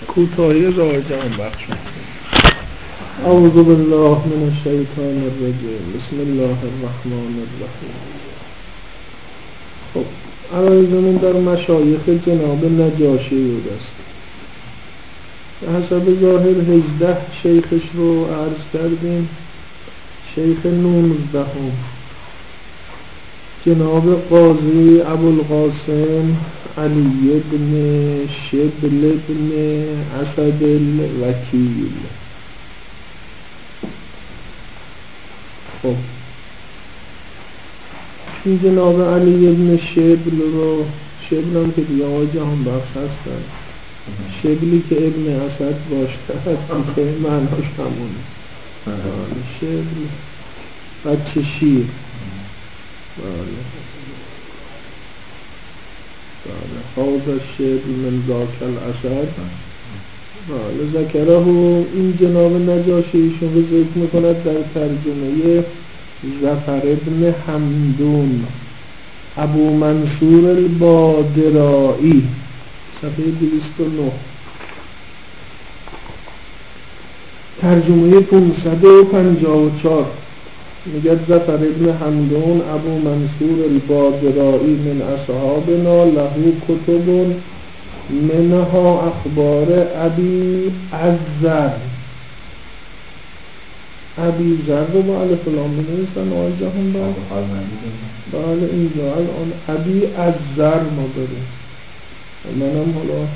کوتاهی راه جهان بخش. اعوذ بالله من الشیطان الرجیم. بسم الله الرحمن الرحیم. خب عرایزمون در مشایخ جناب نجاشی بود است. به حسب ظاهر 18 شیخش رو عرض کردیم. شیخ 19 جناب قاضی ابوالقاسم علی بن شبل بن اسد الوکیل. خب این جناب علی بن شبل رو، شبل هم که دیگه آقای جهان بخش هستن، شبلی که ابن اسد باشه که معناش همونه. شبل بچه شیر. خواب الشبل من ذاک الاسد. ذکره این جناب نجاشی ایشون رو ذکر میکند در ترجمه ظفر ابن حمدون ابو منصور البادرایی صفحه 209. ترجمه 554 میگه ظفر ابن حمدون ابو منصور البادرایی من اصحابنا له کتب منها اخبار ابی الذر. ابی ذر رو با الف لام می‌نویسن آقای جهان بله اینجا الان ابی الذر ما داریم. منم حالا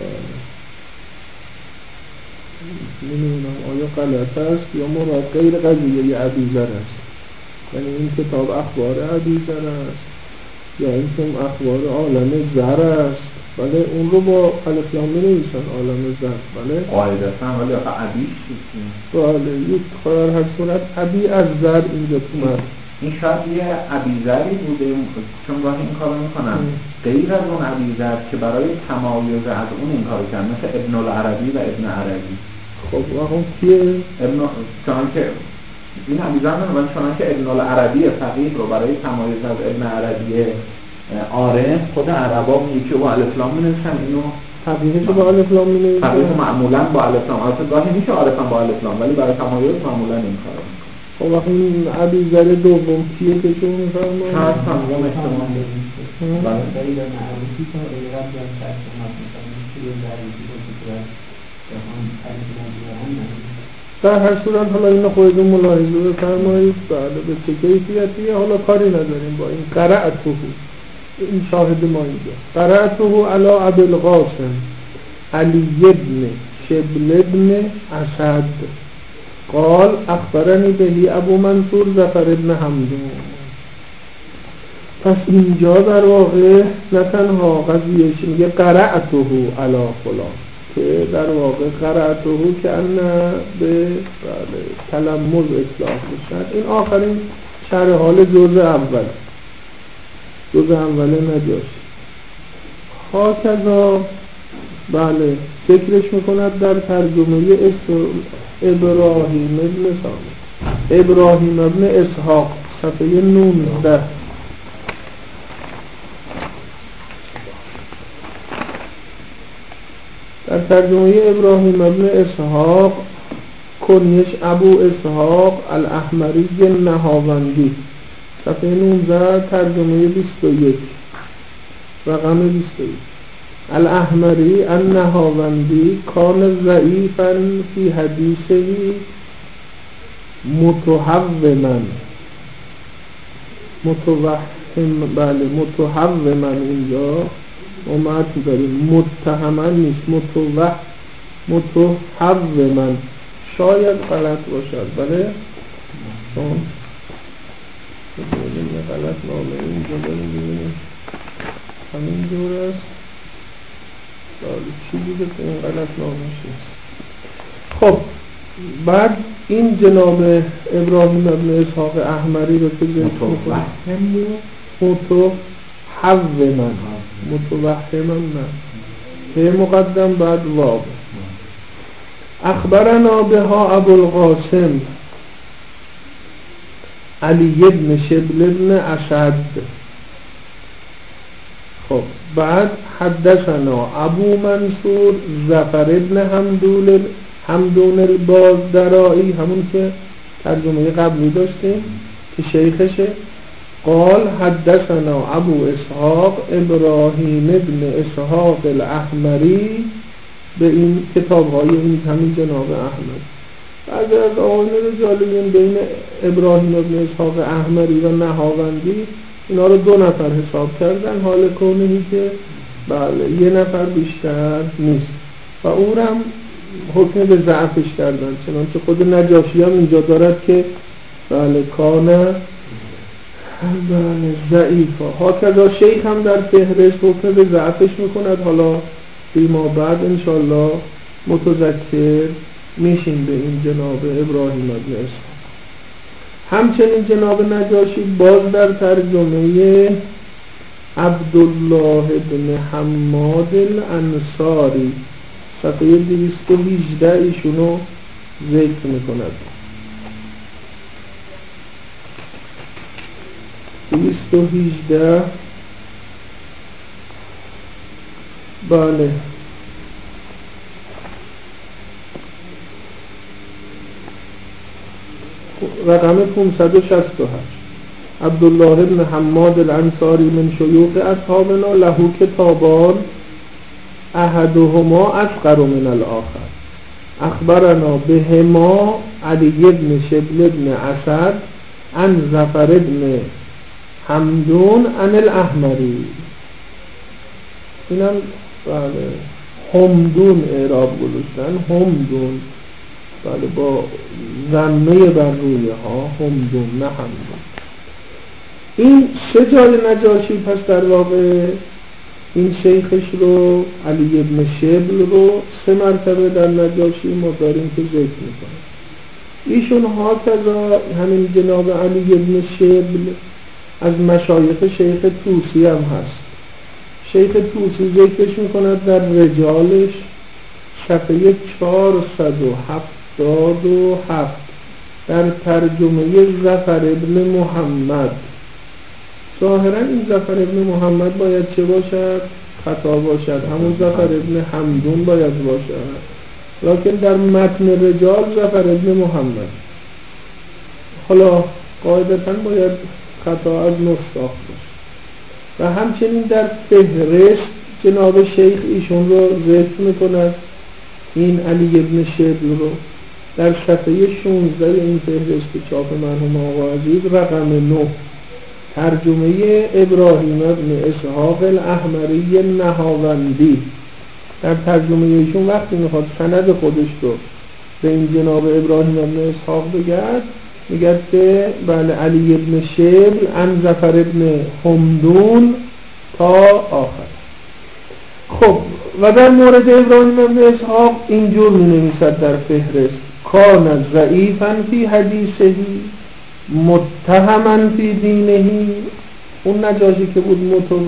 نمیدونم آیا غلط است یا مراد غیر قضیه ابی ذر است، یعنی این کتاب اخبار ابی ذر است یا این که اخبار عالم ذر است. بله اون رو با الف لام می‌نویسن عالم ذر. بله قاعدتاً ولی آخه ابیش بله یک خبر هر صورت ابی از ذر اینجا تو این شاید یه ابی ذری بوده، چون گاهی این کارو میکنن غیر از اون ابی ذر که برای تمایز از اون این کارو کردن، مثل ابن العربی و ابن عربی. خب اون کیه؟ چنانکه این ابی ذر نه، چنانکه ابن العربی فقیه رو برای تمایز از ابن عربی عارف خود عربا میگه که با الف لام می‌نویسن، اینو فقیهش با الف لام می‌نویسن، فقیه معمولا با الف لام، البته گاهی میشه عارفا با الف لام ولی برای تمایز معمولا این کارو میکنن. خب وقتی این ابی ذر دوم کیه که چون می‌فرمایید؟ حتما اون احتمال داریم. بله خیلی معروفی تا ایران بیان شخص مثلا توی دریچه که جهان خیلی در هر صورت حالا اینو خودتون ملاحظه بفرمایید. بله به چه کیفیتیه حالا کاری نداریم با این. قرأته این شاهد ما اینجا. قرأته علی ابوالقاسم علی بن شبل بن اسد قال اخبرنی بهی ابو منصور ظفر ابن حمدون. پس اینجا در واقع نه تنها قضیهش میگه قرأته علی فلان، که در واقع قرأته که انه به تلمذ اصلاح بشن. این آخرین شرح حال جزء اول، جزء اول نجاشی. هاکذا بله ذکرش میکند در ترجمه ابراهیم ابن سامت ابراهیم ابن اسحاق صفحه 19. در ترجمه ابراهیم ابن اسحاق کنیش ابو اسحاق الاحمری نهاوندی صفحه 19 ترجمه 21 رقم 21. الاحمری النهاوندی کان ضعیفا فی حدیثه متوهما بله متوهما اینجا اومد داریم متهما نیست متوهما شاید غلط باشد. بله چون ببینیم غلط نامه اینجا داریم همین جور است. چی بوده که این غلط نامه شد؟ خب بعد این جناب ابراهیم ابن اسحاق احمری رو که متوهما نه که مقدم بعد واب. اخبرنا بها ابوالقاسم علی بن شبل بن اسد. خب بعد حدثنا ابو منصور ظفر ابن حمدون البازدرائی، همون که ترجمه قبلی داشتیم که شیخشه. قال حدثنا ابو اسحاق ابراهیم ابن اسحاق الاحمری، به این کتاب‌های این همین جناب احمد. بعضی از آقایون رجالیون بین ابراهیم ابن اسحاق احمری و نهاوندی اینا رو 2 نفر حساب کردن، حال کونهی که بله 1 نفر بیشتر نیست و او هم حکم به ضعفش کردن، چنانچه خود نجاشی هم اینجا دارد که بله کانه بله ضعیفا. هاکذا شیخ هم در فهرست حکم به ضعفش میکند. حالا فیما بعد انشالله متذکر میشیم به این جناب ابراهیم ابن اسحاق. همچنین جناب نجاشی باز در ترجمه عبدالله ابن حماد الانصاری صفحه 218 ایشونو ذکر میکند. 218 بله رقم 568 عبدالله ابن حماد الانصاری من شیوخ اصحابنا له کتابان احدهما اصغر من الاخر اخبرنا بهما علی ابن شبل ابن اسد عن ظفر ابن حمدون عن الاحمری. اینم بله حمدون اعراب گذاشتن، حمدون بله با ضمه بر روی ها، حمدون نه حمدون. این 3 جای نجاشی پس در واقع این شیخش رو علی ابن شبل رو 3 مرتبه در نجاشی ما داریم که ذکر میکنه. ایشون ها کذا همین جناب علی ابن شبل از مشایخ شیخ طوسی هم هست. شیخ طوسی ذکرش میکند در رجالش صفحه 477 در ترجمه ظفر ابن محمد. ظاهرا این ظفر ابن محمد باید چه باشد؟ خطا باشد، همون ظفر ابن حمدون باید باشد، لکن در متن رجال ظفر ابن محمد. حالا قاعدتا باید خطا از نسخ باشه. و همچنین در فهرست جناب شیخ ایشون رو ذکر میکند، این علی ابن شبل رو در صفحه 16 این فهرست چاپ مرحوم آقا عزیز رقم 9 ترجمه ابراهیم ابن اسحاق الاحمری نهاوندی. در ترجمه ایشون وقتی میخواد سند خودش رو به این جناب ابراهیم ابن اسحاق بگرد میگه که بله علی ابن شبل عن ظفر ابن حمدون تا آخر. خب و در مورد ابراهیم ابن اسحاق اینجور می نویسد در فهرست کان ضعیفا فی حدیثه متهما فی دینه. اون نجاشی که بود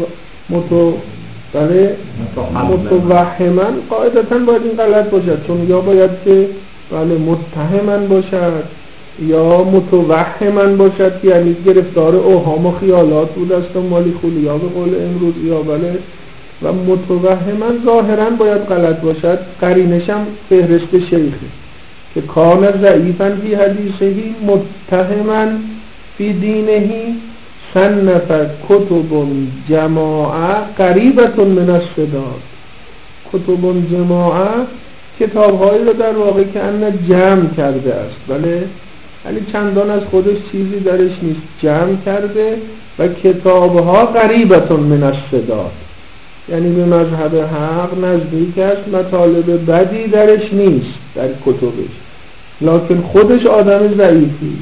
متوهما، قاعدتا باید این غلط باشد، چون یا باید که بله متهما باشد یا متوهما باشد، یعنی گرفتار اوهام و خیالات بود است و مالی خولیا به قول امروز، یا بله و متوهما ظاهرا باید غلط باشد. قرینش هم فهرست شیخه که کان ضعیفا فی حدیثه متهما فی دینه صنف کتب جماعه قریبة من الصداق. کتب جماعه کتاب‌هایی رو در واقع که ان جمع کرده است، بله ولی چندان از خودش چیزی درش نیست، جمع کرده و کتاب‌ها قریبة من الصداق، یعنی به مذهب حق نزدیک است، مطالب بدی درش نیست در کتبش، لکن خودش آدم ضعیفی.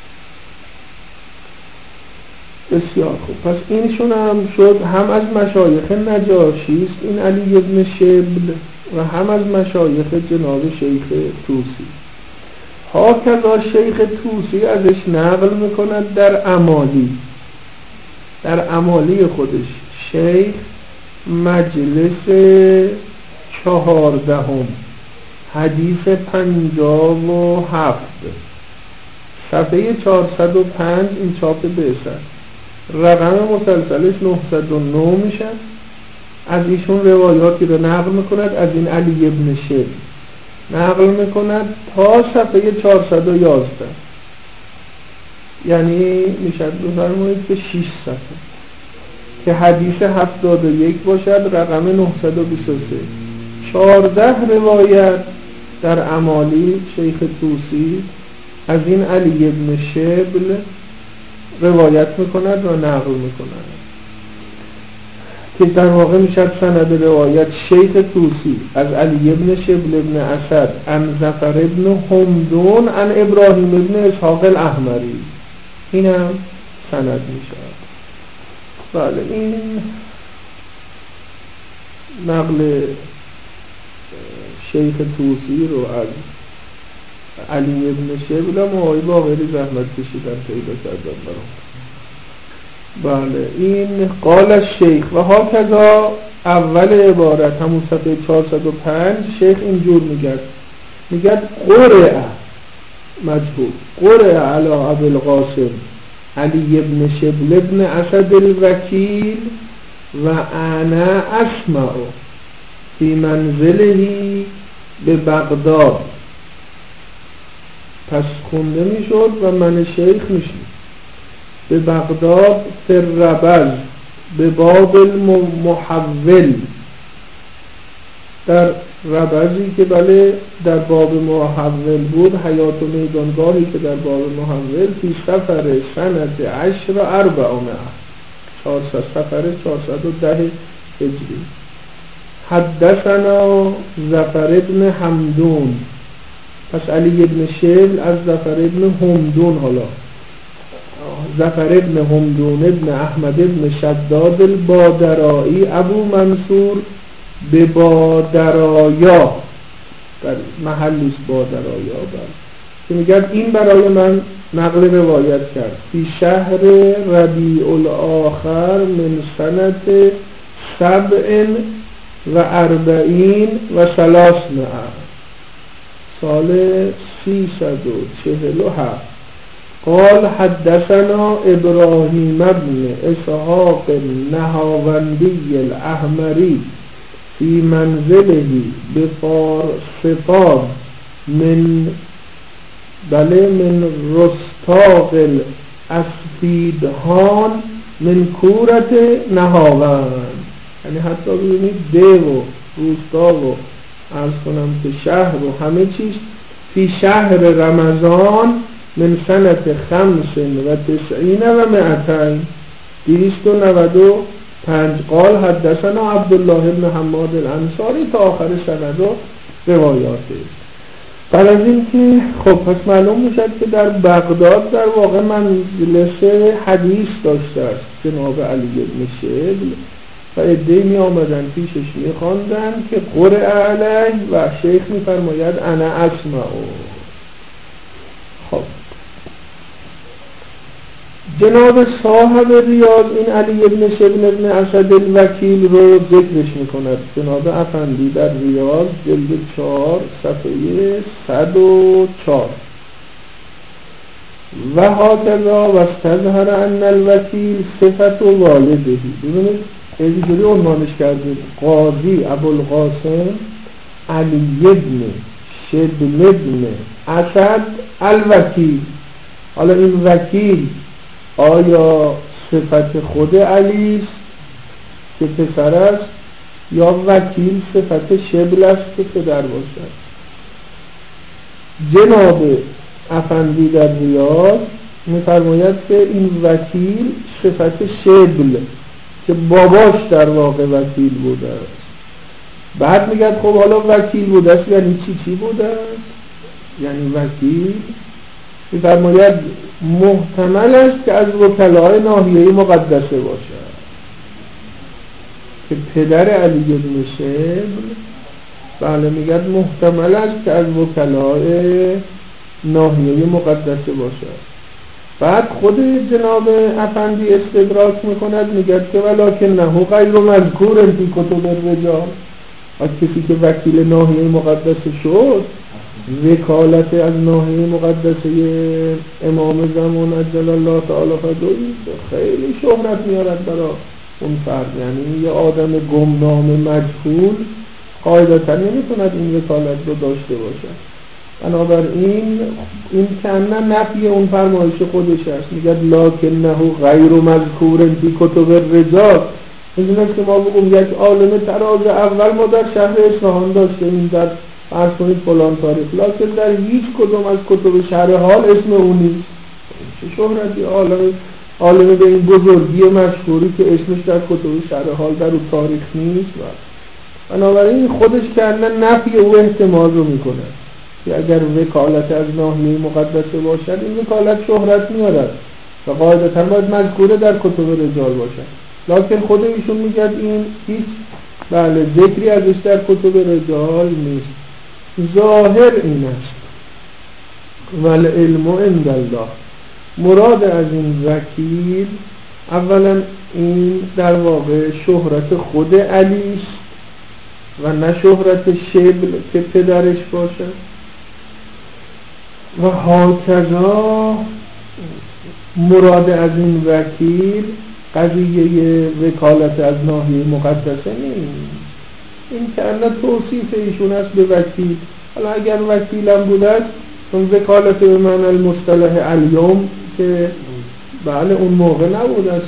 بسیار خوب، پس اینشون هم شد هم از مشایخ نجاشی است این علی ابن شبل و هم از مشایخ جناب شیخ طوسی. هاکذا شیخ طوسی ازش نقل میکند در اعمالی خودش. شیخ مجلس 14 حدیث 57 صفحه 405 این چاپ بعثت، رقم مسلسلش 909 میشه از ایشون روایاتی رو نقل میکند، از این علی ابن شبل نقل میکند تا صفحه 411، یعنی میشه بفرمایید که 6 صفحه، که حدیث 71 باشد، رقم 923. 14 روایت در امالی شیخ طوسی از این علی ابن شبل روایت میکند و نقل میکند، که در واقع میشد سند روایت شیخ طوسی از علی ابن شبل ابن اسد عن ظفر ابن حمدون عن ابراهیم ابن اسحاق الاحمری، این هم سند میشد. بله، این نقل شیخ طوسی رو از علی ابن شبل آقای باقری زحمت کشیدن پیدا کردن برام. بله، این قال الشیخ و هاکذا اول عبارت همون صفحه 405 شیخ اینجور میگه قرئ مجهول قرئ علی ابی القاسم علی ابن شبل ابن اسد الوکیل و انا اسمع فی منزله به بغداد. پس خونده میشد و من شیخ میشید به بغداد فربز به باب المحول، در ربزی که بله در باب محول بود، حیات و میدانگاهی که در باب محول، فی سفر سنت 10 و 400 سفر 410 هجری. حدثنا ظفر ابن حمدون، پس علی ابن شبل از ظفر ابن حمدون، حالا ظفر ابن حمدون ابن احمد ابن شداد البادرایی ابو منصور به بادرایا، در محلیست بادرایا، که میگن این برای من نقل روایت کرد فی شهر ربیع الاخر من سنت 47 و 300 سال 347. قال حدثنا ابراهیم بن اسحاق النهاوندی الاحمری فی منزله بفارسطان من رستاق الاسفیدهان من کورت نهاوند، یعنی حتی ببینید ده و روستا و عرض کنم که شهر و همه چیز، فی شهر رمضان من سنت 95 و 295. قال حدثنا عبدالله ابن حماد الانصاری تا آخر سند و روایاته. بعد از این که خب پس معلوم میشد که در بغداد در واقع مجلس حدیث داشته است جناب علی بن شبل و عده‌ای می آمدن پیشش می خواندن که قرئ علیه و شیخ می فرماید انا اسمع. خب جناب صاحب ریاض این علی ابن شبل ابن اسد الوکیل رو ذکرش میکند، جناب افندی در ریاض جلد 4 صفحه 104. و هاکذا و استظهر ان الوکیل صفت والده. ببینید اینجوری عنوانش کردیم، قاضی ابوالقاسم علی ابن شبل ابن اسد الوکیل. حالا این وکیل آیا صفت خود علی است که پسر است، یا وکیل صفت شبل است که پدر باشد؟ جناب افندی در ریاض می‌فرماید که این وکیل صفت شبل که باباش در واقع وکیل بوده است. بعد میگه خب حالا وکیل بوده است یعنی چی بوده است؟ یعنی وکیل می‌فرماید محتمل است که از وکلای ناحیه مقدسه باشد، که پدر علی بن شبل بله میگه محتمل است که از وکلای ناحیه مقدسه باشد. بعد خود جناب افندی استدراک میکند، میگه که ولکن نه غیر مذکور فی کتب الرجال، و کسی که وکیل ناحیه مقدسه شد وکالت از ناحیه مقدسه امام زمان عجل الله تعالی فضله خیلی شهرت میارد برای اون فرد، یعنی یه آدم گمنام مجهول قاعدتا نمیتوند این وکالت رو داشته باشد. بنابراین این کنه نفی اون فرمایش خودش هست، میگه لکنه غیر مذکور فی کتب الرجال. این است که ما بگم یک عالم تراز اول ما در شهر اصفهان داشته، این در فرض کنید فلان تاریخ، لکن در هیچ کدوم از کتب شرح حال اسم اون نیست. چه شهرتی عالم به این بزرگی مشهوری که اسمش در کتب شرح حال در اون تاریخ نیست. بنابراین خودش کنه نفی او احتمال رو میکنه که اگر وکالت از ناحیه مقدسه باشد این وکالت شهرت میارد و قاعدتا باید مذکوره در کتب رجال باشد، لکن خود ایشون میگه این هیچ ذکری ازش در کتب رجال نیست. ظاهر این است والعلم عند الله. مراد از این وکیل اولا این در واقع شهرت خود علی و نه شهرت شبل که پدرش باشد. و هاکذا مراد از این وکیل قضیه وکالت از ناحیه مقدسه نیست. این که الان توصیف ایشون است به وکیل. حالا اگر وکیلم بود است چون وکالت به معنی المصطلح الیوم که بله اون موقع نبود است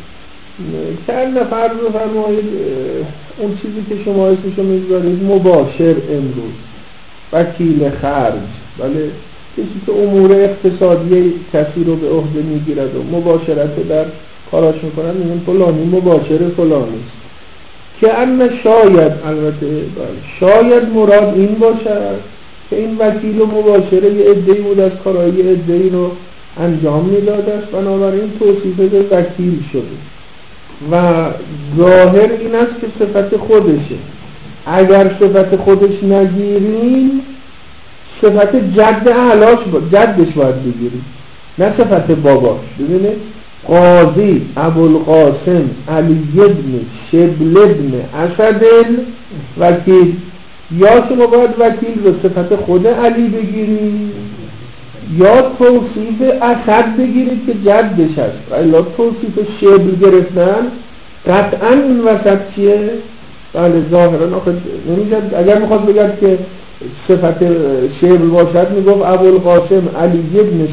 که الان فرض فرمایید اون چیزی که شما اسمشو میذارید مباشر امروز وکیل خرج، بله کسی که امور اقتصادی کسی رو به عهده میگیرد و مباشرت در کاراش میکنن میگن فلانی مباشر فلانی، که ان شاید البته شاید مراد این باشد که این وکیل و مباشره یه عده‌ای بود از کارهای یه عده‌ای رو انجام میداد است، بنابراین توصیف به وکیل شده و ظاهر این است که صفت خودشه. اگر صفت خودش نگیریم صفت جدش باید بگیریم نه صفت باباش. ببینید قاضی ابوالقاسم علی ابن شبل ابن اسد وکیل، یا شما باید وکیل رو صفت خود علی بگیرید یا توصیف اسد بگیرید که جدش هست. الا توصیف شبل گرفتن قطعا این وسط چیه؟ بله ظاهرا آخه نمیجد. اگر میخواد بگرد که صفت شبل باشد میگفت ابوالقاسم علی ابن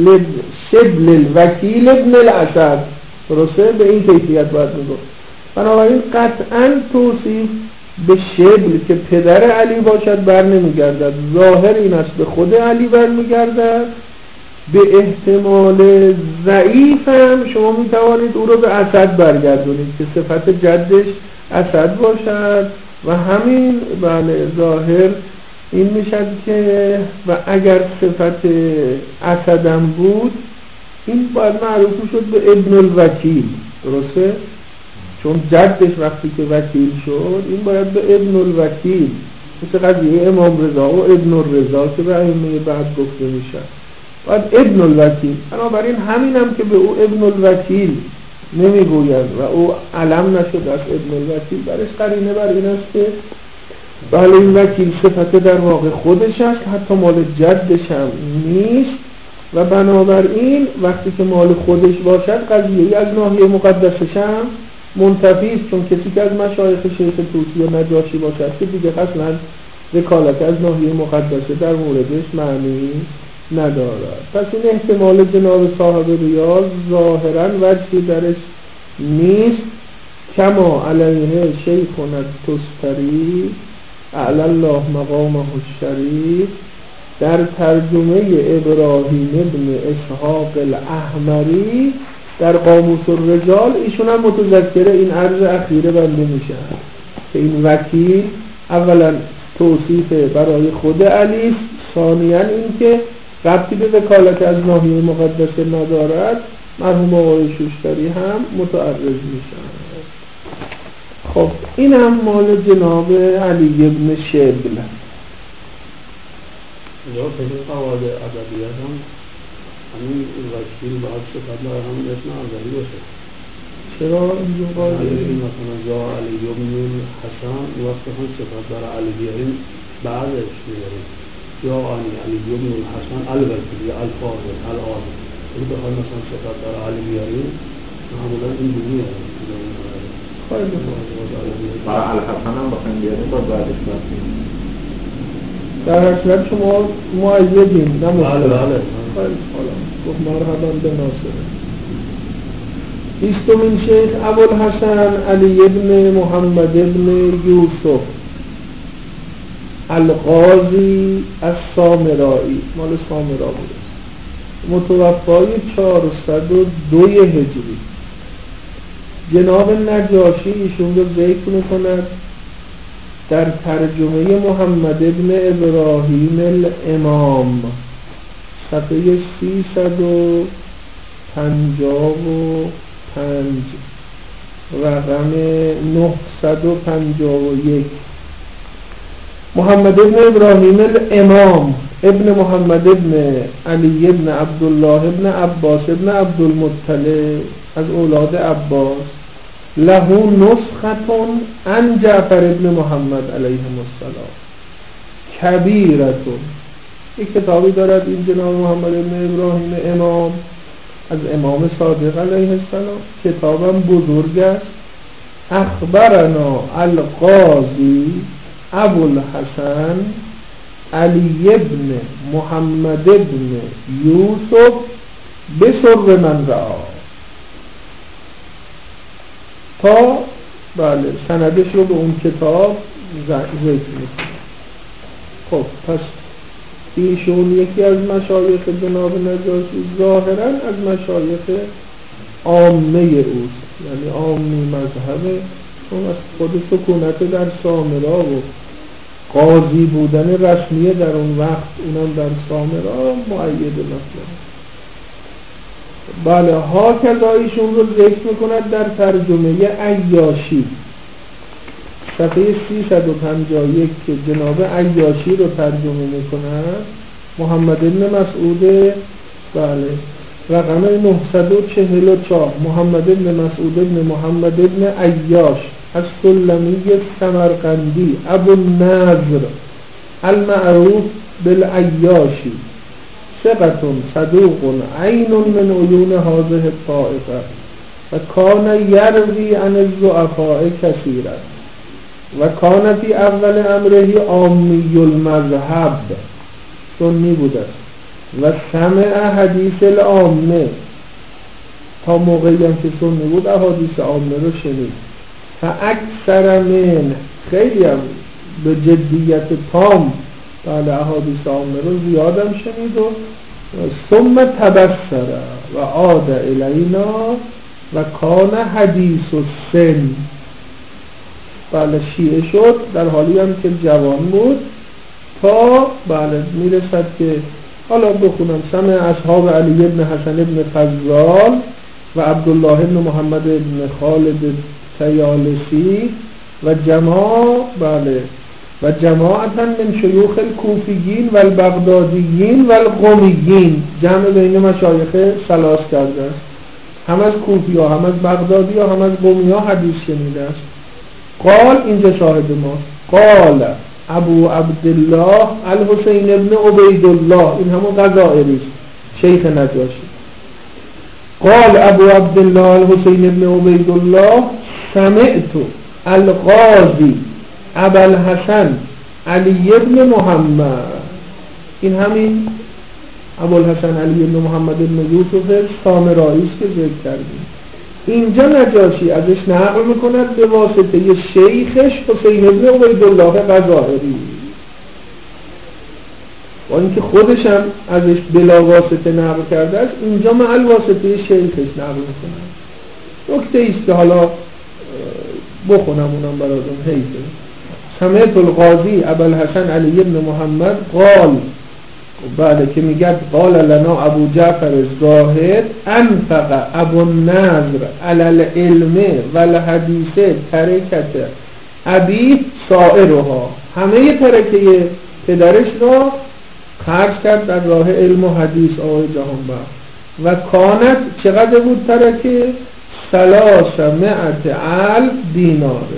شبل الوکیل ابن الاسد، درسته؟ به این کیفیت باید میگفت. بنابراین قطعا توصیف به شبل که پدر علی باشد بر نمیگردد، ظاهر این است به خود علی بر میگردد. به احتمال ضعیف هم شما میتوانید او رو به اسد برگردونید که صفت جدش اسد باشد و همین بله ظاهر این میشد که و اگر صفت اسدم بود این باید معروف شد به ابن الوکیل، درسته؟ چون جدش وقتی که وکیل شد این باید به ابن الوکیل، مثل قضیه امام رضا و ابن الرضا که به ائمه بعد گفته میشه باید ابن الوکیل. بنابراین همین هم که به او ابن الوکیل نمیگوید و او علم نشد از ابن الوکیل، برش قرینه بر این است که بله این وکیل صفت در واقع خودش است، حتی مال جدش هم نیست و بنابراین وقتی که مال خودش باشد قضیه از ناحیه مقدسش هم منتفی است، چون کسی که از مشایخ شیخ طوسی یا نجاشی باشد که دیگه اصلا وکالت از ناحیه مقدسه در موردش معنی ندارد. پس این احتمال جناب صاحب ریاض ظاهرا وجهی درش نیست. کما علیه شیخنا التستری اعلی الله مقامه الشریف در ترجمه ابراهیم ابن اسحاق الاحمری در قاموس الرجال ایشون هم متذکر این عرض اخیره بنده میشه که این وکیل اولا توصیف برای خود علی است، ثانیاً این که ربطی به وکالت از ناحیه مقدسه ندارد. مرحوم آقای شوشتری هم متعرض میشن. خب این هم مال جناب علی ابن شبل. یا خیلی قواعد ادبیات هم همین وکیل باید صفت داره همین اسم اولی باشه. چرا اینجور قاعده؟ مثلا یا علی ابن حسن وقتی هم صفت داره علی بیاریم بعدش میاریم یا علی ابن حسن الوکیل یا الفاضل العاظم. این بخواد مثلا صفت داره علی بیاریم معمولا این جوری هست. برای الحسن هم بخوایم بیاریم باز بعدش باشیم. در حقیقت شما معیدین نه مختلف. بله خیلی حالا گفت مرحبا به ناصر. بیستمین شیخ ابوالحسن علی ابن محمد ابن یوسف القاضی السامرایی، مال سامرا بوده، متوفای 402 هجری. جناب نجاشی ایشون رو ذکر می‌کند در ترجمه محمد ابن ابراهیم الامام صفحه 355 رقم 951. محمد ابن ابراهیم الامام ابن محمد ابن علی ابن عبدالله ابن عباس ابن عبدالمطلب از اولاد عباس، له نسختون عن جعفر ابن محمد علیهم السلام کبیرتون. یک کتابی دارد این جناب محمد ابن ابراهیم امام از امام صادق علیه السلام، کتابم بزرگ است. اخبرنا القاضی ابوالحسن علی ابن محمد ابن یوسف بسر من رعا، تا بله سندش رو به اون کتاب ذکر میکنه. خب پس ایشون یکی از مشایخ جناب نجاشی ظاهرا از مشایخ عامه اوست، یعنی عامی مذهبه، چون از خود سکونت در سامرا و قاضی بودن رسمیه در اون وقت اونم در سامرا مؤید مثلا. بله ها کذا ایشون رو ذکر میکند در ترجمه عیاشی صفحه 351 که جناب عیاشی رو ترجمه میکند. محمد بن مسعود بله رقم 944 محمد بن مسعود بن محمد بن عیاش از سلمی سمرقندی ابو النضر المعروف بالعیاشی ثقة صدوق عین من عیون هذه الطائفه و کان یروی عن الضعفاء کثیرا و کان فی اول امره عامی المذهب، سنی بوده و سمع حدیث العامه، تا موقعی هم که سنی بود احادیث عامه رو شنید. فاکثر من خیلی هم به جدیت تام بله احادیث عامه رو زیادم شنید و ثم تبصر و عاد الینا و کان حدیث السن، بله شیعه شد در حالی هم که جوان بود تا بله میرسد که حالا بخونم سمع اصحاب علی ابن حسن ابن فضال و عبدالله ابن محمد ابن خالد تیالسی و جماعتا من شیوخ الکوفیین و البغدادیین و القمیین، جمع بین مشایخ ثلاث کرده است، هم از کوفی ها هم از بغدادی ها هم از قمی ها حدیث شنیده است. قال اینجا شاهد ما قال ابو عبدالله الحسین ابن عبیدالله، این همون غزائری است شیخ نجاشی. قال ابو عبدالله الحسین ابن عبیدالله سمعت القاضی ابوالحسن علی ابن محمد، این همین ابوالحسن علی ابن محمد ابن یوسف سامرایی است که ذکر کردیم. اینجا نجاشی ازش نقل میکند به واسطه شیخش حسین ابن عبیدالله غزائری، و اینکه خودش هم ازش بلا واسطه نقل کرده است، اینجا معل واسطه شیخش نقل میکنند. نکته ایست که حالا بخونم اونم براتون حیفه. سمعت القاضی ابوالحسن علی ابن محمد قال، بعد که میگه قال لنا ابو جعفر الزاهد انفق ابو النضر علی العلم و الحدیث ترکت ابی سائرها، همه ترکه پدرش را خرج کرد در راه علم و حدیث آقای جهانبخش. و کانت چقدر بود ترکه؟ 300,000 دیناره،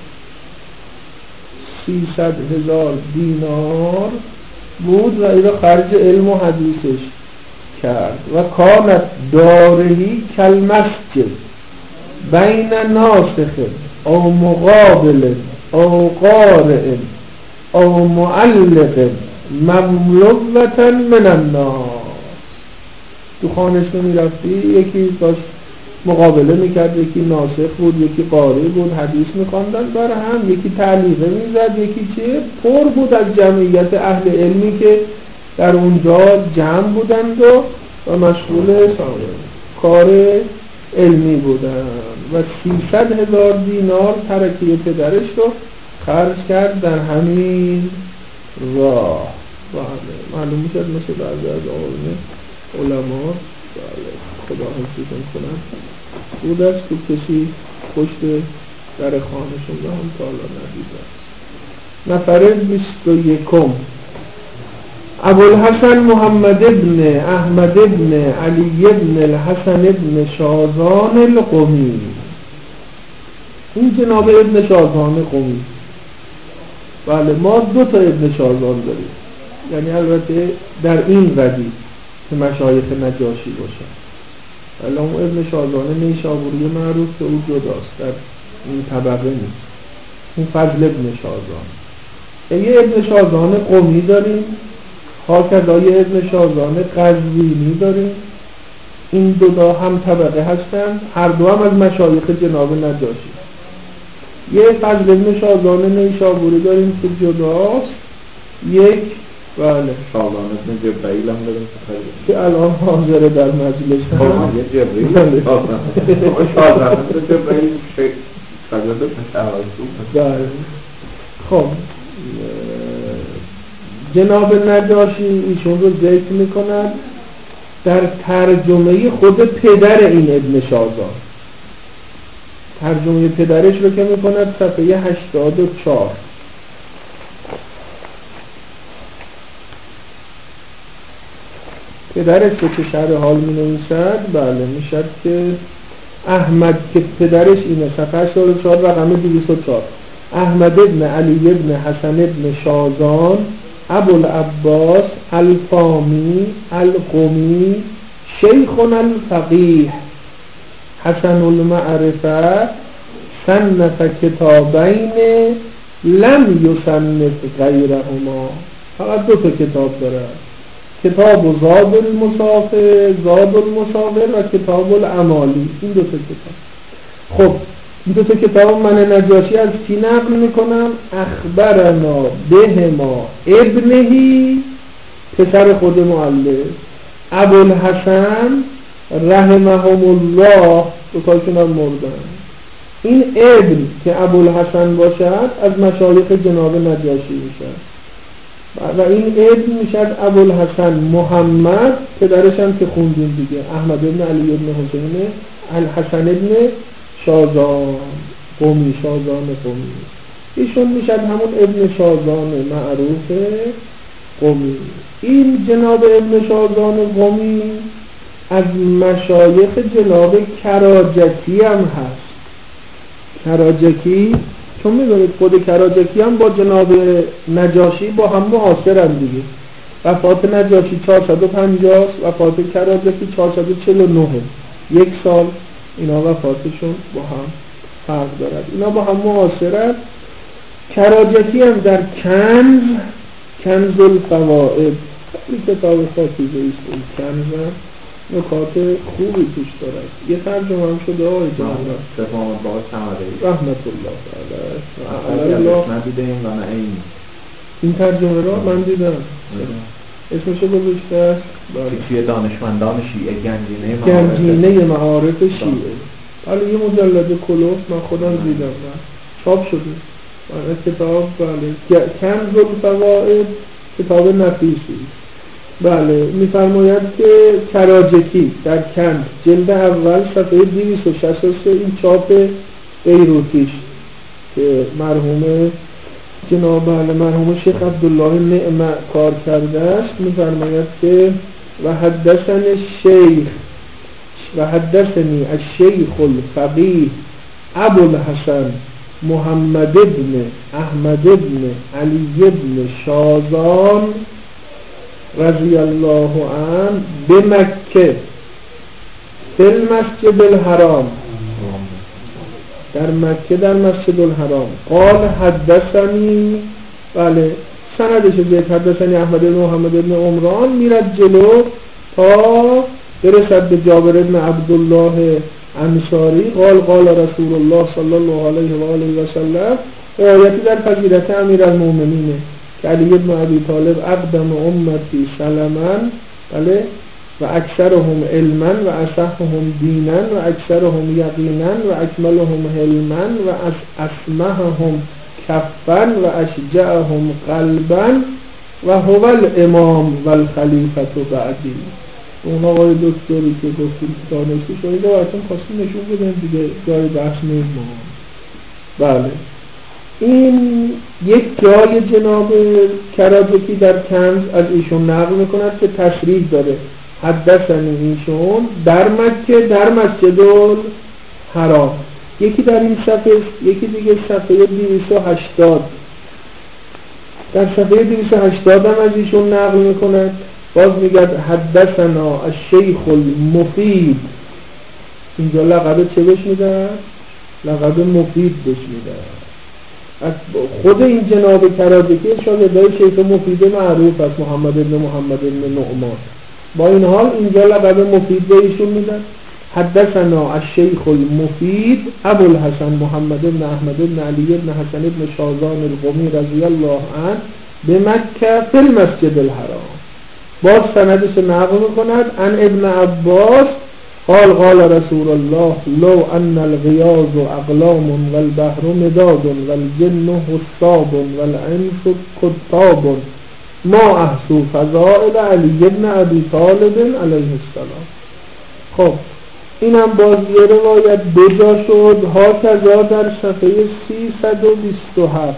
300,000 دینار بود و ایرا خرج علم و حدیثش کرد. و کانت دارهی کل مسجد بین ناسخ او مقابل او قارئ او معلق مملوة من النار. تو خانش میرفتی یکی داشت مقابله میکرد، یکی ناسخ بود، یکی قاری بود، حدیث میخواندن بر هم، یکی تعلیقه میزد، یکی چه پر بود از جمعیت اهل علمی که در اونجا جمع بودند و مشغول کار علمی بودند و 300,000 دینار ترکه پدرش رو خرج کرد در همین راه. بله معلوم میشد مثل بعضی از علما خدا حفظشون کنن بود است که کسی پشت در خانهشون رو هم تا حالا ندیدن. نفر 21 ابوالحسن محمد ابن احمد ابن علی ابن الحسن ابن شازان القمی. این جناب ابن شازان قمی. بله ما 2 تا ابن شازان داریم، یعنی البته در این ردیف که مشایخ نجاشی باشن. ولی اون ابن شازان نیشابوری معروف که او جداست، در این طبقه نیست. اون فضل ابن شازان. یه ابن شازان قمی داریم، هاکذای ابن شازان قزوینی داریم. این 2 تا هم طبقه هستند، هر دو هم از مشایخ جناب نجاشی. یه فضل ابن شازان نیشابوری داریم که جداست. یک بله شازان ابن جبرائیل هم داریم که الان حاضر در مجلس هم. یه جبرائیل شازان ابن جبرائیل شاگرد بله. خب جناب نجاشی ایشون رو ذکر میکنن در ترجمه خود پدر این ابن شازان. ترجمه پدرش رو که میکند صفحه 84. پدرش رو که شرح حال می نویسد بله میشد که احمد که پدرش اینه، صفحه 84 رقم 204. احمد ابن علی ابن حسن ابن شازان ابوالعباس الفامی القمی شیخنا الفقیه حسن المعرفه صنف کتابین لم یصنف غیرهما. فقط 2 تا کتاب داره، کتاب زاد المسافر و کتاب الامالی. این 2 تا کتاب. خب این 2 تا کتاب من نجاشی از کی نقل میکنم؟ اخبرنا بهما ابنهی، پسر خود مؤلف، ابوالحسن رحمهم الله، 2 تاشون هم مردن. این ابن که ابوالحسن باشد از مشایخ جناب نجاشی میشد و این ابن میشد ابوالحسن محمد، پدرش هم که خوندیم دیگه احمد ابن علی ابن حسین الحسن ابن شازان قمی. ایشون میشد همون ابن شازان معروف قمی. این جناب ابن شازان قمی از مشایخ جناب کراجکی هم هست. کراجکی چون میدونید خود کراجکی هم با جناب نجاشی با هم معاصرن دیگه. وفات نجاشی 450 وفات کراجکی 449. 1 سال اینا وفاتشون با هم فرق دارد. اینا با هم معاصرن. کراجکی هم در کنز الفوائد، این کتاب خاطیزه ایست، این کنز هم نکات خوبی توش دارد. یه ترجمه هم شده آقای جناب سفامت باقی سمده رحمت الله تعالی ندیدیم و نه این ترجمه را من دیدم. اسمشو گذاشته است توی دانشمندان شیعه گنجینه معارف شیعه. حالا یه مجلد کلوف من خودم دیدم چاپ شده. کتاب بله کنز الفوائد کتاب نفیسی. بله میفرماید که کراجکی در کنز جلد اول صفحه 263 این چاپ بیروتیش که مرحوم جناب مرحوم شیخ عبدالله نعمه کار کرده است. میفرماید که و حدثنی الشیخ الفقیه ابوالحسن محمد ابن احمد ابن علی ابن شازان رضی الله عنه بمکه فی المسجد الحرام در مکه در مسجد الحرام. قال حدثنی، بله سندش زید، حدثنی احمد بن محمد بن عمران، میرد جلو تا برسد به جابر بن عبدالله انصاری. قال رسول الله صلی الله علیه و آله و سلم، آیتی در فضیلت امیرالمومنینه که علی بن ابی طالب اقدم امتی سلما، بله، و اکثرهم علما و اصحهم دینا و اکثرهم یقینا و اکملهم حلما و اسمحهم کفا و اشجعهم قلبا و هو الامام و الخلیفة بعدی. اون آقای دکتری که گفتیم که دانشی شده و اصلا خواستیم نشون بدن دیگه جای بحث نیست. بله این یک جای جناب کراجکی در کنز از ایشون نقل میکند که تصریح داره حدثنی ایشون در مکه در مسجد الحرام. یکی در این صفحه، یکی دیگه صفحه 280. در صفحه 280 هم از ایشون نقل میکند، باز میگه حدثنا الشیخ المفید. اینجا لقب چه بهش میدن؟ لقب مفید بهش میدن. خود این جناب کراجکی شاگردای شیخ مفید معروف است، محمد بن محمد بن نعمان. با این حال اینجا لقب مفید به ایشون میدن. حدثنا الشیخ المفید ابو الحسن محمد بن احمد بن علی بن حسن بن شازان القمی رضی الله عنه به مکه فی المسجد الحرام. باز سندش نقل میکند عن ابن عباس قال رسول الله لو ان الغیاظ اقلام والبحر مداد والجن حساب والانس کتاب ما احسو فضائل علی بن ابی طالب علیه السلام. خب اینم باز یه روایت بجا شد. ها کذا در صفحه 327.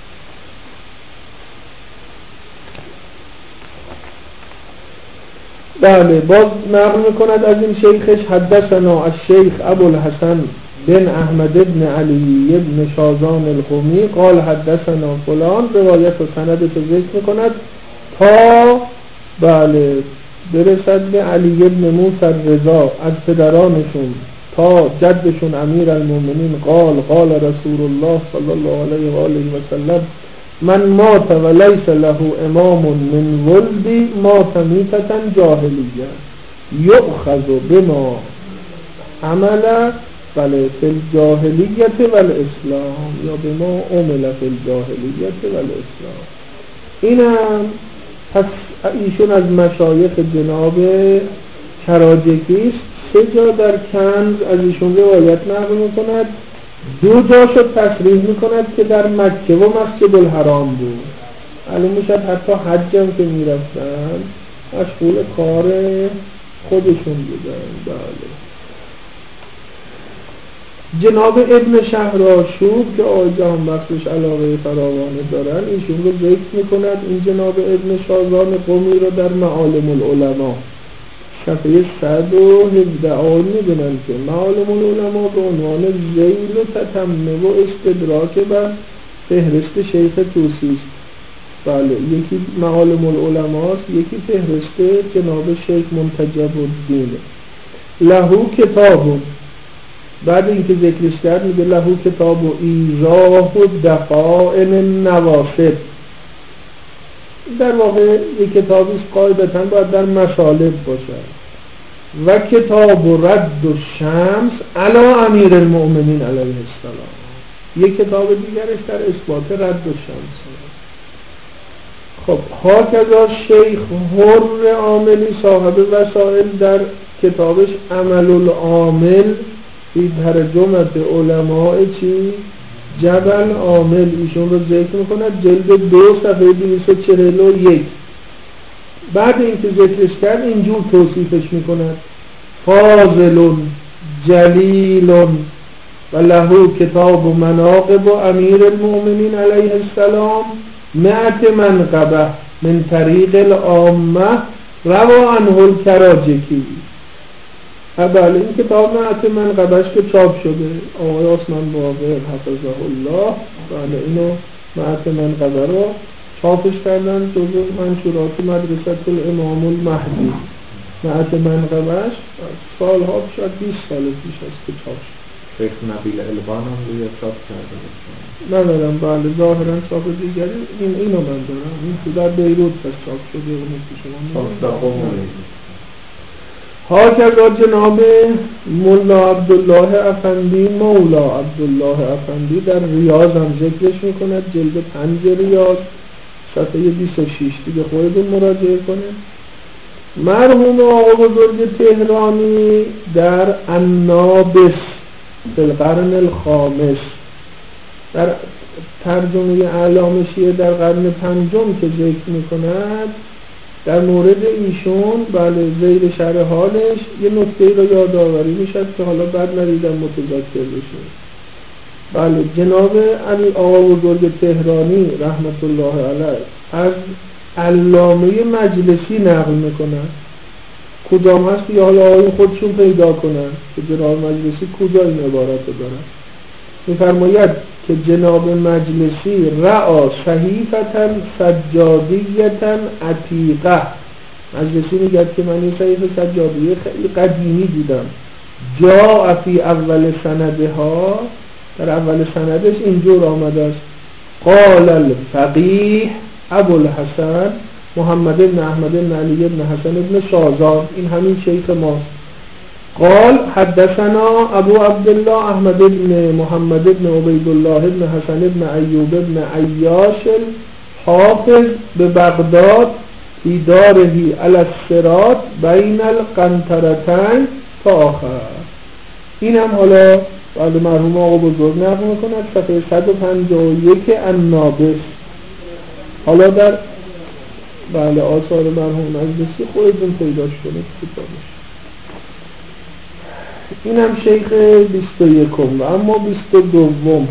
بله باز نقل میکند از این شیخش حدثنا الشیخ ابو الحسن بن احمد بن علی بن شازان القمی قال حدثنا فلان. روایت و سندش ذکر میکند تا بله برسد به علی بن موسی الرضا از پدرانشون تا جدشون امیرالمومنین قال رسول الله صلی الله علیه و آله و سلم من مات و لیس له امام من ولدی مات میتة جاهلیه یؤخذ بما عمل بله فی الجاهلیت و الاسلام یا بما عمل فی الجاهلیت و الاسلام. اینم پس ایشون از مشایخ جناب کراجکی است. 3 جا در کنز از ایشون روایت نقل میکند. 2 جاشو تصریح میکند که در مکه و مسجد الحرام بود. معلوم میشد حتی حج هم که میرفتن مشغول کار خودشون بودن. بله جناب ابن شهرآشوب که آجام بخشش علاقه فراوانه دارن ایشون رو ذکر میکند. این جناب ابن شازان قمی رو در معالم العلماء صفحه 117 آن میدونن که معالم العلماء به عنوان ذیل و تتمه و استدراک بر فهرست شیخ توسی است. بله یکی معالم العلماء است، یکی فهرست جناب شیخ منتجب الدینه. لهو کتاب، بعد اینکه ذکرش کرد میگه لهو کتاب و ایراه و دفائن النواسب. در واقع یک کتابی است قاعدتاً باید در مصالب باشد. و کتاب و رد و شمس علی امیر المؤمنین علیه السلام. یک کتاب دیگرش در اثبات رد و شمس. خب هاکذا شیخ حر عاملی صاحب وسائل در کتابش عمل العامل فی ترجمه علماء چی؟ جبل عامل ایشون رو ذکر میکند جلد 2 صفحه 241. بعد اینکه ذکرش کرد اینجور توصیفش میکند فاضل جلیل و له کتاب و مناقب و امیر المؤمنین علیه السلام 100 منقبه من طریق العامه روا عنه الکراجکی. بله این کتاب 100 منقبهش که چاپ شده آقای عثمان باقر حفظه الله، بله اینو 100 منقبه رو چاپش کردن جزو منشورات مدرسه الامام المهدی. 100 منقبهش سالها شاید 20 سال پیش است که چاپ شد. شیخ نبیل البان هم روی چاپ کرده ندارم. بله ظاهرا چاپ دیگری اینو من دارم. این تو در بیروت چاپ شده اونو که شما هاکذا جناب مولا عبدالله افندی مولا عبدالله افندی در ریاض هم ذکرش میکند، جلد 5 ریاض صفحه 26 دیگه خودتون مراجعه کنه. مرحوم آقا بزرگ تهرانی در النابس فی القرن الخامس در ترجمه اعلام شیعه در قرن 5 که ذکر میکند، در مورد ایشون بله ذیل شرح حالش یه نکته رو یادآوری میشد که حالا بعد ندیدم متذکر بشه. بله جناب علی آقا بزرگ تهرانی رحمت الله علیه از علامه مجلسی نقل میکنن. کدام هست یا حالا آقای خودشون پیدا کنن که جناب مجلسی کجا این عبارت رو دارن. میفرماید که جناب مجلسی رعا صحیفتا سجادیتا عتیقه. مجلسی میگه که من این صحیفه سجادیه خیلی قدیمی دیدم. جا فی اول سندها، در اول سندش اینجور آمده است: قال الفقیه ابوالحسن محمد بن احمد بن علی بن حسن بن شازان، این همین شیخ ماست. قال حدثنا ابو عبدالله احمد بن محمد بن عبید الله بن حسن بن ایوب بن عیاش الحافظ ببغداد فی داره علی الصراط بین القنطرتین تا آخر. این هم حالا بعد مرحوم آقا بزرگ نقل میکند صفحه 151 النابس. حالا در بله آثار مرحوم مجلسی خودتون پیداش کنید کتابش. این هم شیخ 21 و اما 22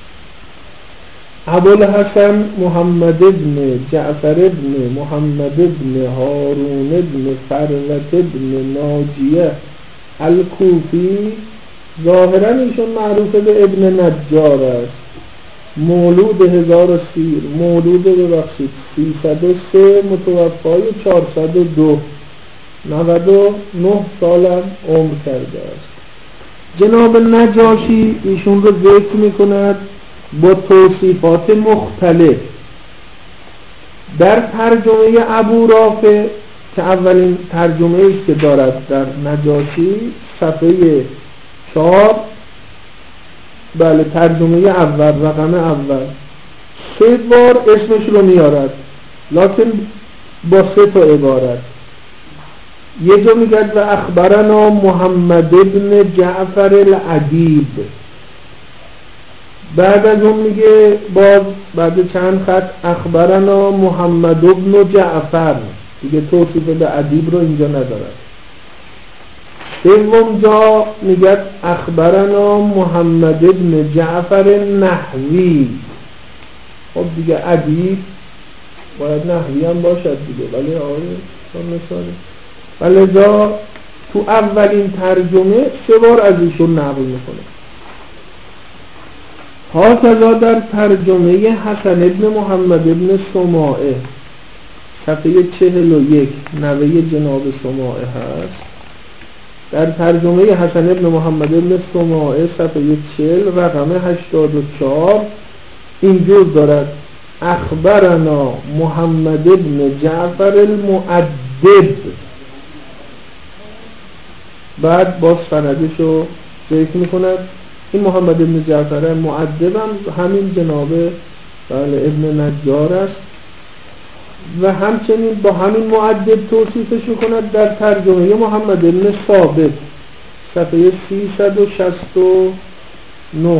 ابوالحسن محمد بن جعفر بن محمد بن هارون بن فروت بن ناجیه الکوفی، ظاهرا ایشون معروف به ابن نجار است. مولود 1030 مولود ببخشید 303 متوفای 402 99 سالم عمر کرده است. جناب نجاشی ایشون رو ذکر میکند با توصیفات مختلف. در ترجمه ابو رافع که اولین ترجمه است که دارد در نجاشی صفحه 4 بله ترجمه اول رقم اول 3 بار اسمش رو میارد لکن با 3 تا عبارت. یه جا میگه و اخبرنا محمد بن جعفر الادیب، بعد از اون میگه باز بعد چند خط اخبرنا محمد بن جعفر، دیگه توصیف به ادیب رو اینجا ندارد. سوم جا میگه اخبرنا محمد بن جعفر نحوی. خب دیگه ادیب باید نحوی هم باشد دیگه، ولی آقای مثالی ولذا تو اولین ترجمه 3 بار از ایشون نقل میکنه. هاکذا در ترجمه حسن ابن محمد ابن سماعه صفحه 41 نوه جناب سماعه هست. در ترجمه حسن ابن محمد ابن سماعه صفحه 40 رقم 84 اینجور دارد: اخبرنا محمد ابن جعفر المؤدب. بعد باز سندشو ذکر میکند. این محمد ابن جعفر المؤدب هم همین جناب بله ابن نجار است و همچنین با همین مؤدب توصیفش میکند در ترجمه محمد ابن ثابت صفحه 369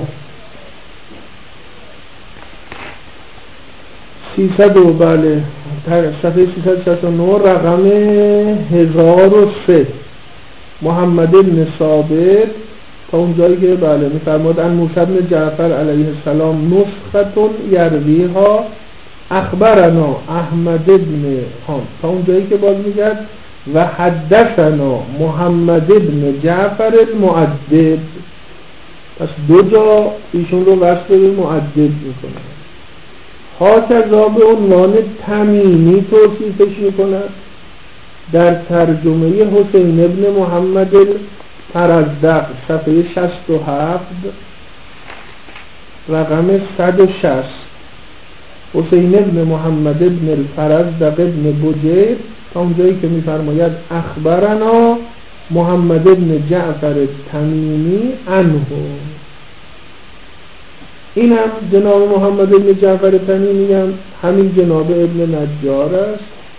بله صفحه 369 رقم 1003 محمد ابن ثابت تا اونجایی که بله میفرماد ان موسی بن جعفر علیه السلام نسختون یرویها اخبرنا احمد ابن خان تا اونجایی که باز میگرد و حدثنا محمد ابن جعفر المؤدب. پس 2 جا ایشون رو وصل به مؤدب میکنه. هاکذا به عنوان تمیمی توصیفش میکند در ترجمه حسین ابن محمد فرزدق صفحه 67 رقم 160. حسین ابن محمد ابن الفرزدق ابن بجیر تا اونجایی که میفرماید اخبرنا محمد ابن جعفر تمیمی عنه. این هم جناب محمد ابن جعفر تمیمی هم همین جناب ابن نجار است.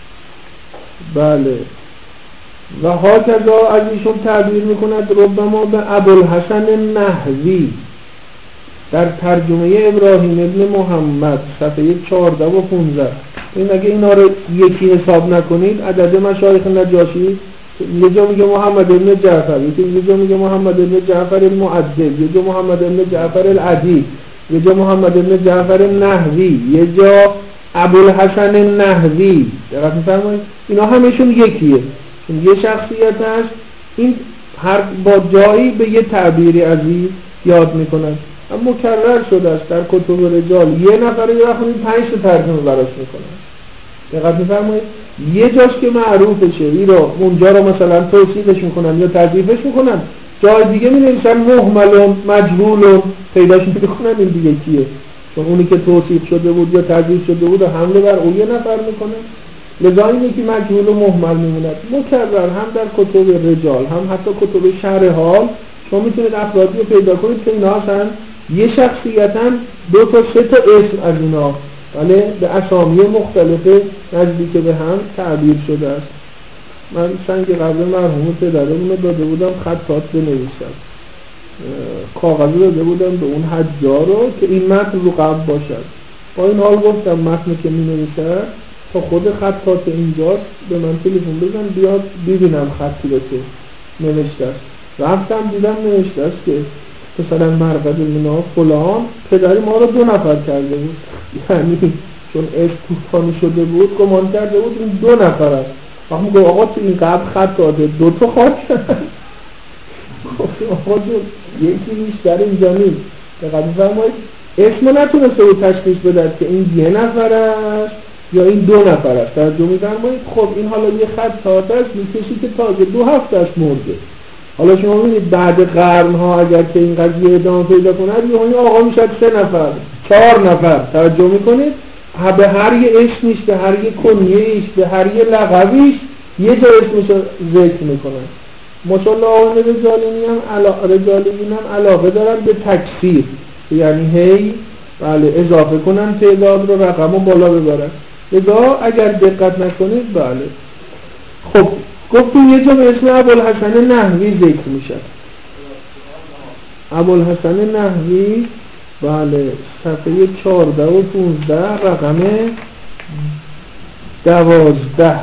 بله. و هاکذا از ایشون تعبیر میکند ربما به ابوالحسن نحوی در ترجمه ابراهیم ابن محمد صفحه 14 و 15. این اگه اینا رو یکی حساب نکنید عدد مشایخ نجاشی یه جا میگه محمد ابن جعفر، یه جا میگه محمد ابن جعفر المعدل، یه جا محمد ابن جعفر العدی، یه جا محمد ابن جعفر نحوی، یه جا ابوالحسن نحوی. دقت می‌فرمایید اینا همشون یکیه، چون یه شخصیت هست. این هر با جایی به یه تعبیری عزیز یاد میکنن. اما مکرر شده است در کتب رجال یه نفر یه وقتی 5 تا ترجمه براش میکنن. دقت می‌فرمایید یه جاش که معروفشه این رو اونجا رو مثلا توصیفش میکنن یا تضعیفش میکنن، جای دیگه می‌نویسن مهملون مجهولون پیداش نمی‌کنن این دیگه کیه، چون اونی که توصیف شده بود یا تضعیف شده بود حمله بر اون یه نفر میکنه. لذا اینه که مجهول و مهمل میموند. مکرر هم در کتب رجال هم حتی کتب شرح حال شما میتونید افرادی رو پیدا کنید که اینا هستن یه شخصیتاً 2 تا 3 تا اسم از اینا ولی به اسامی مختلف نزدیک به هم تعبیر شده است. من سنگ قبل مرحوم پدرمون رو داده بودم خطات بنویسم، کاغذی داده بودم به اون حجار رو که این متن رو قبل باشد. با این حال گفتم متنی که می نویسه تا خود خطات اینجاست به من تلفن بزن بیاد ببینم خطی رو که نوشته است. رفتم دیدم نوشته است که مثلا مرقد اینا فلان پدری ما رو 2 نفر کرده بود، یعنی چون اسم توفانی شده بود گمان کرده بود این 2 نفر است. وقتی میگه آقا تو این قبل خط داده 2 تا خط کرد. گفتم آقا جون یکی بیشتر اینجا نیست. دقیقا میفرمایید اسمو نتونسته بود تشخیص بده که این 1 نفر است یا این 2 نفر است. ترجمه می‌فرمایید خب این حالا یه خط است میکشی که تازه 2 هفته است مرده. حالا شما می‌بینید بعد قرن‌ها اگر که این قضیه ادامه پیدا کنه یهو این آقا میشه 3 نفر 4 نفر. توجه می‌کنید به هر یه اسمش به هر یه کنیه‌اش به هر یه لقبیش یه جا اسمش رو ذکر می‌کنن. ماشاءالله آقایان رجالین هم علاقه دارن به تکثیر، یعنی هی بله اضافه کنن تعداد رو رقمو بالا ببرن. لذا اگر دقت نکنید بله خب گفتیم یه جا به اسم ابوالحسن نحوی ذکر میشه. ابوالحسن نحوی بله صفحه 14 و 15 رقم 12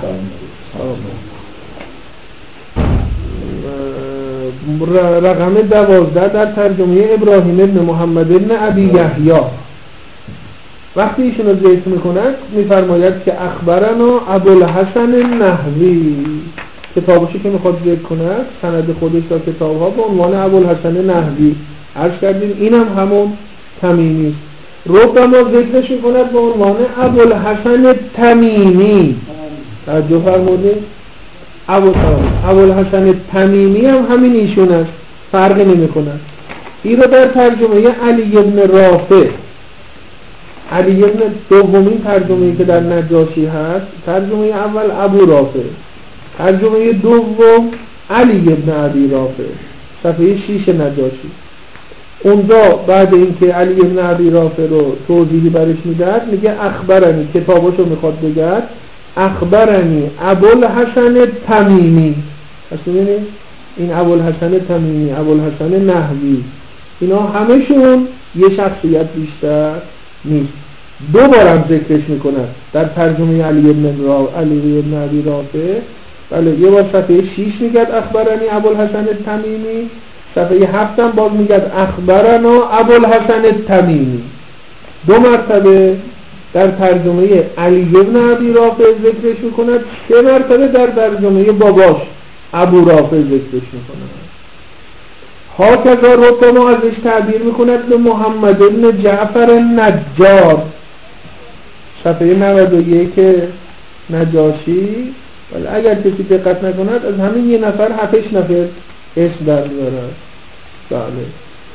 رقم 12 در ترجمه ابراهیم ابن محمد ابن ابی یحیی. وقتی ایشون رو ذکر میکند میفرماید که اخبرنا ابوالحسن نحوی، کتابشو که میخواد ذکر کند سند خودش تا کتابها به عنوان ابوالحسن نحوی عرض کردیم. اینم همون تمیمی است. ربما ذکرش میکند به عنوان ابوالحسن تمیمی. توجه فرمودید ابوالحسن تمیمی هم همین ایشون است، فرقی نمی‌کند. این رو در ترجمه علی ابن رافع، علی ابن دومین ترجمه‌ای که در نجاشی هست، ترجمه اول ابو رافع، ترجمه دوم علی ابن ابی رافع صفحه 6 نجاشی. اونجا بعد اینکه علی ابن ابی رافع رو توضیحی برش میداد میگه اخبرنی، کتابشو میخواد بگه اخبرنی ابوالحسن تمیمی. پس ببینید این ابوالحسن تمیمی، ابوالحسن نحوی اینا همشون یه شخصیت بیشتر نیست. 2 بارم ذکرش میکنه در ترجمه علی ابن ابی رافع. بله یه بار صفحه 6 میگه اخبرنی ابوالحسن تمیمی، صفحه 7 هم باز میگه اخبرنا ابوالحسن تمیمی. 2 مرتبه در ترجمه علی ابن ابی رافع ذکرش میکند، 3 مرتبه در ترجمه باباش ابو رافع ذکرش میکند. هاکذا ربما ازش تعبیر میکند به محمد ابن جعفر نجار صفحه 91 نجاشی. ولی اگر کسی دقت نکند از همین یه نفر 7 نفر اسم در میارد. بله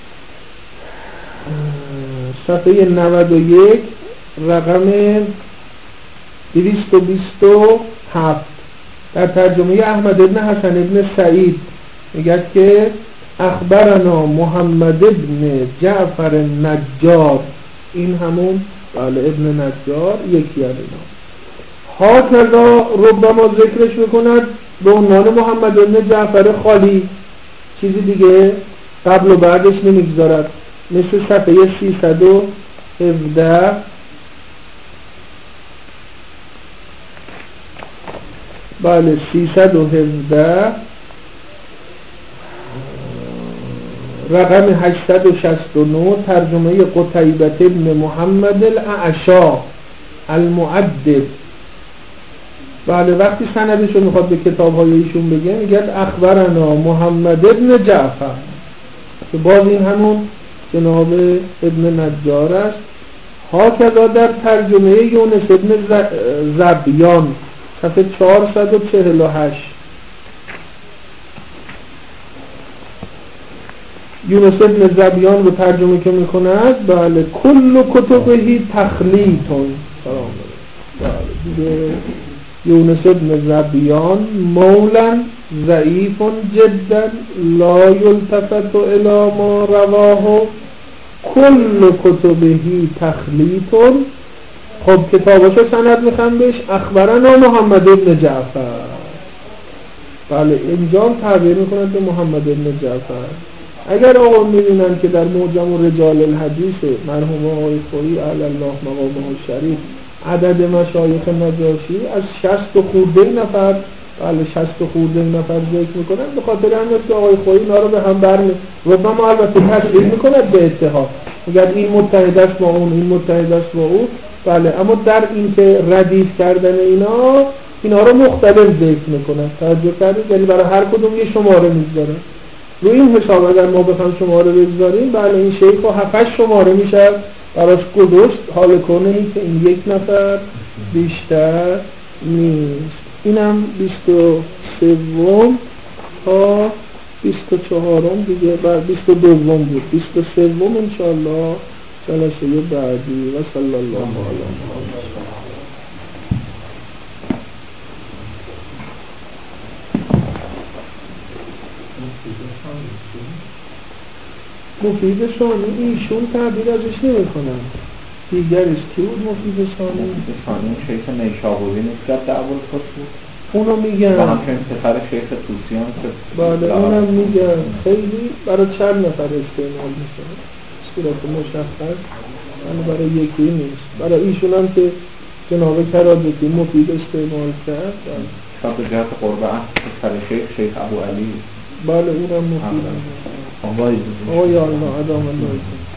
صفحه 91 رقم 227 در ترجمه احمد ابن حسن ابن سعید میگه که اخبرنا محمد ابن جعفر النجار، این همون بله ابن نجار یکی از اینا. هاکذا ربما ذکرش میکند به عنوان محمد ابن جعفر خالی، چیزی دیگه قبل و بعدش نمیگذارد، مثل صفحه 317 بله 317 رقم 869 ترجمه قتیبة ابن محمد الاعشا المؤدب. بله وقتی سندشو میخواد به کتاب‌های ایشون بگه میگه اخبرنا محمد ابن جعفر، که باز این همون جناب ابن نجار است. هاکذا در ترجمه یونس ابن زبیان صفحه 448 یونس ابن زبیان رو ترجمه که میکند بله کل کتبهی تخلیطون. سلام بله دیگه یونس ابن زبیان مولا ضعیف جدا لا یلتفت الی ما رواه کل کتبهی تخلیطون. خب کتاباشو سند میخوام بهش اخبرنا محمد ابن جعفر. بله اینجا تعبیر میکنند به محمد ابن جعفر. اگر آقا میبینن که در معجم رجال الحدیث مرحوم آقای خویی علی الله مقامه الشریف عدد مشایخ نجاشی از 60 خورده نفر بله 60 خورده نفر ذکر میکنن، به خاطر همین که آقای خویی اینا رو به هم برمی ربما البته تصریح میکند به اتحاد، اگر این متحد است با اون این متحد است با اون بله، اما در این که ردیف کردن اینا رو مختلف ذکر میکنن. توجه کردید؟ یعنی برای هر کدوم یه شماره میذارن. روی این حساب اگر ما بخوام شماره بگذاریم بله این شیخ ها 7 شماره میشه براش گذاشت، حال کنه که این یک نفر بیشتر نیست. اینم 23 تا 24 دیگه بعد 22 بود، 23 انشاءالله جلسه بعدی. و صلی الله علیه و مفید ثانی ایشون تعبیر ازش نمی‌کنن. دیگرش کی بود مفید ثانی؟ ثانی شیخ نیشابوری نسبت به ابوالفضل بود. اونو میگن. و همچنین پسر شیخ طوسیان که بله اونم میگن. خیلی برای چند نفر استعمال میشه. صورت مشخص. یعنی برای یکی نیست. برای ایشون هم که جناب کرادتی مفید استعمال کرد. شاید به جهت قرب پسر شیخ ابو علی. بله اونم مفید. آقای الله ادام الله